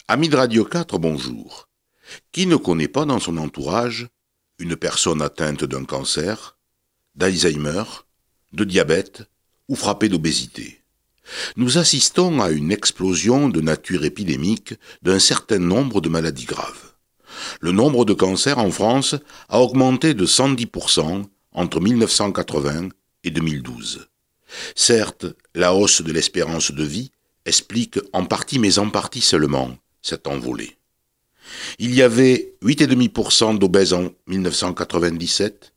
Amis de Radio 4, bonjour. Qui ne connaît pas dans son entourage une personne atteinte d'un cancer, d'Alzheimer, de diabète ou frappée d'obésité? Nous assistons à une explosion de nature épidémique d'un certain nombre de maladies graves. Le nombre de cancers en France a augmenté de 110% entre 1980 et 2012. Certes, la hausse de l'espérance de vie explique en partie, mais en partie seulement, cette envolée. Il y avait 8,5% d'obèses en 1997,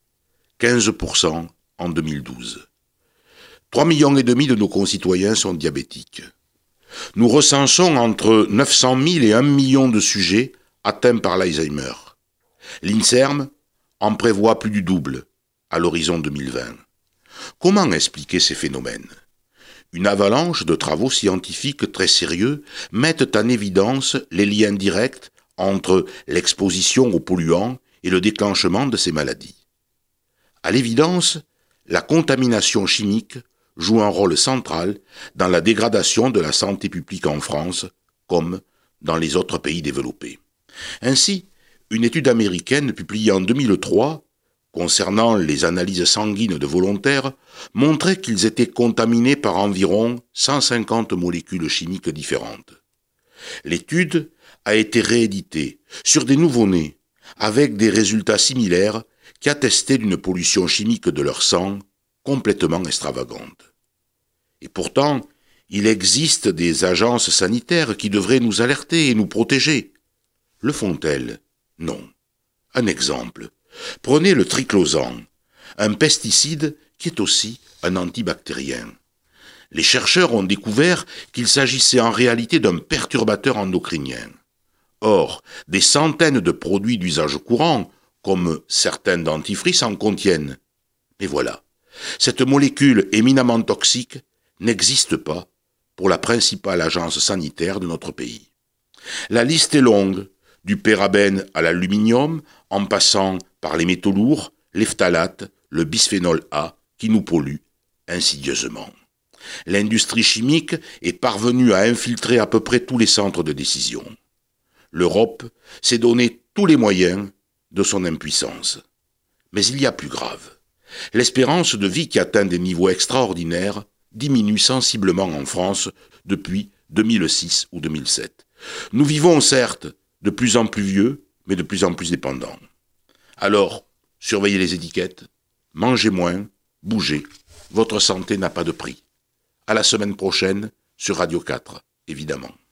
15% en 2012. 3,5 millions de nos concitoyens sont diabétiques. Nous recensons entre 900 000 et 1 million de sujets atteints par l'Alzheimer. L'INSERM en prévoit plus du double à l'horizon 2020. Comment expliquer ces phénomènes ? Une avalanche de travaux scientifiques très sérieux mettent en évidence les liens directs entre l'exposition aux polluants et le déclenchement de ces maladies. À l'évidence, la contamination chimique joue un rôle central dans la dégradation de la santé publique en France, comme dans les autres pays développés. Ainsi, une étude américaine publiée en 2003 concernant les analyses sanguines de volontaires montrait qu'ils étaient contaminés par environ 150 molécules chimiques différentes. L'étude a été rééditée sur des nouveau-nés avec des résultats similaires qui attestaient d'une pollution chimique de leur sang complètement extravagante. Et pourtant, il existe des agences sanitaires qui devraient nous alerter et nous protéger. Le font-elles ? Non. Un exemple. Prenez le triclosan, un pesticide qui est aussi un antibactérien. Les chercheurs ont découvert qu'il s'agissait en réalité d'un perturbateur endocrinien. Or, des centaines de produits d'usage courant, comme certains dentifrices, en contiennent. Mais voilà, cette molécule éminemment toxique n'existe pas pour la principale agence sanitaire de notre pays. La liste est longue, du parabène à l'aluminium, en passant par les métaux lourds, les phtalates, le bisphénol A, qui nous polluent insidieusement. L'industrie chimique est parvenue à infiltrer à peu près tous les centres de décision. L'Europe s'est donné tous les moyens de son impuissance. Mais il y a plus grave. L'espérance de vie qui atteint des niveaux extraordinaires diminue sensiblement en France depuis 2006 ou 2007. Nous vivons certes de plus en plus vieux, mais de plus en plus dépendants. Alors, surveillez les étiquettes, mangez moins, bougez, votre santé n'a pas de prix. À la semaine prochaine sur Radio 4, évidemment.